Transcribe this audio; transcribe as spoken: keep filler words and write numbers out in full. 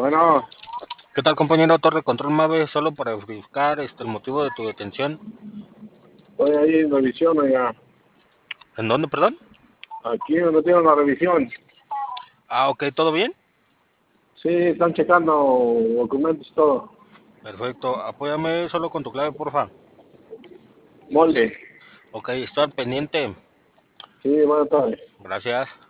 Bueno, ¿Qué tal, compañero Torre Control Mave? Solo para verificar este, el motivo de tu detención. estoy ahí en revisión, oiga. ¿En dónde, perdón? Aquí donde tienen la revisión. Ah, ok, ¿todo bien? Sí, están checando documentos y todo. Perfecto. Apóyame solo con tu clave, porfa. Molde. Ok, estoy al pendiente. Sí, buenas tardes. Gracias.